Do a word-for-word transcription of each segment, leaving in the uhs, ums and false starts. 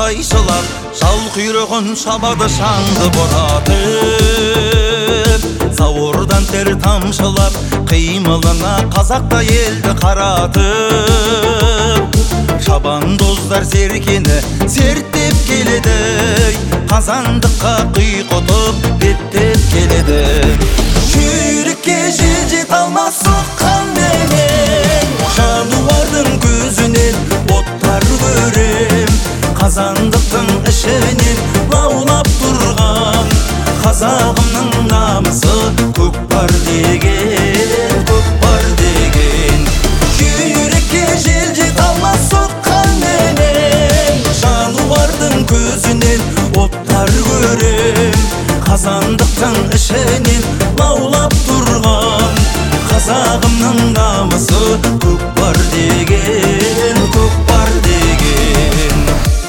қайшылап, жал құйрығын шабады шаңды боратып. Сауырдан тер тамшылап, қимылына қазақта елді қаратып. Шабандоздар серкені серттеп келеді, қазандыққа құйқытып беттеп келеді. Жүрекке жел жет алмас соққан менен, жануардың көзінен оттар көрем. Қазандықтың ішінен лаулап тұрған қазағымның намысы көкпар деген, көкпар деген. Жүрекке жел жет алмас соққан менен, жануардың көзінен оттар көрем. Қазандықтың ішінен лаулап тұрған қазағымның намысы көкпар деген, көкпар деген.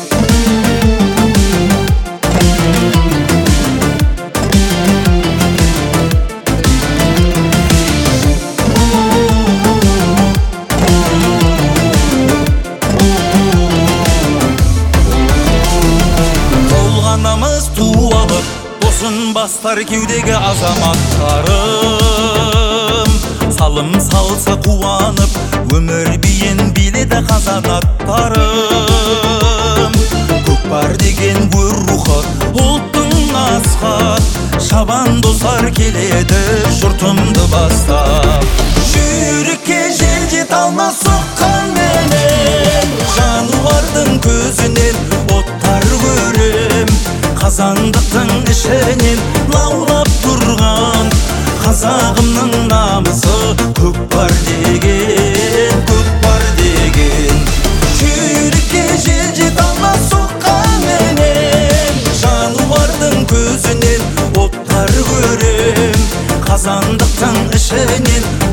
Толғанамыз туалып, досын бастар кеудеге азаматтарым. Салым салса қуанып, өмір биен биледі қазанаттарым. Көкпар деген өр рухы, ұлттың асқақ, шабандоздар келеді жұртымды бастап. Жүрекке жел жет алмас соққан менен, жануардың көзінен оттар көрем. Қазандықтың ішінен лаулап тұрған қазағымның намысы көкпар деген, көкпар деген. Жүрекке жел жет алмас соққан менен, жануардың көзінен оттар көрем. Қазандықтың ішінен